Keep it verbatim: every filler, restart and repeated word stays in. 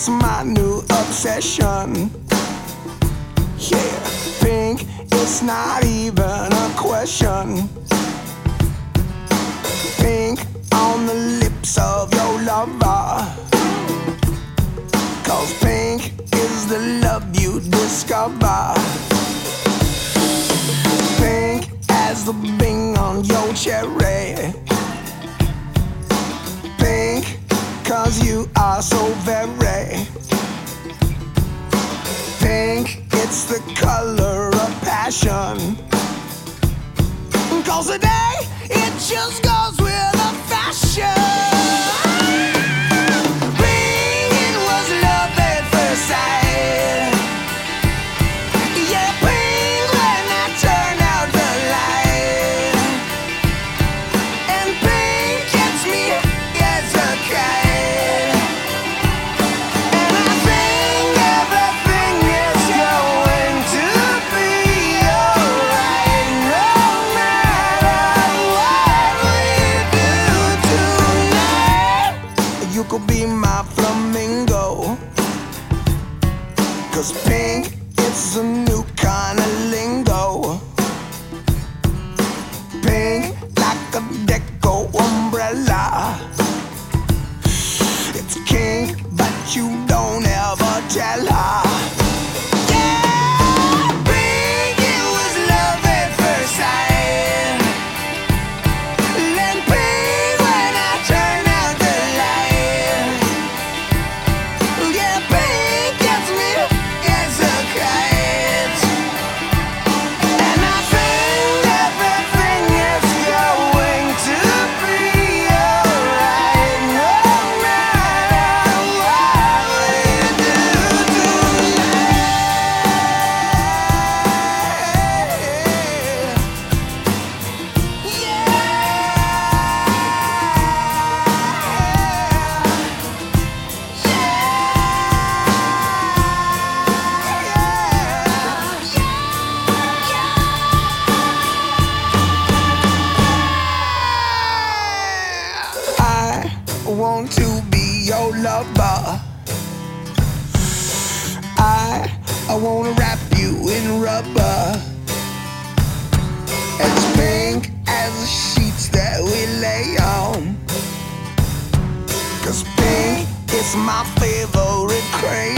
it's my new obsession. Yeah, pink, it's not even a question. Pink on the lips of your lover, 'cause pink is the love you discover. Pink as the bing on your cherry. Pink, 'cause you are so very. Pink, it's the color of passion. 'Cause today, it just goes with the fashion. Pink, it was love at first sight. Yeah, pink when I turn out the light. And pink gets me as a kite. And I think everything is going to be alright, no matter what we do tonight. You could be my flamingo, 'cause pink, it's a new kind of lingo. Pink like a deco umbrella. It's kink, but you don't ever tell her. Yeah, pink, it was love at first sight. And pink when I turn out the light. Yeah, pink gets me as a kite. And I think everything is going to be alright, no matter what we do tonight. I want to be your lover. I I wanna wrap you in rubber, as pink as the sheets that we lay on. 'Cause pink is my favorite crayon.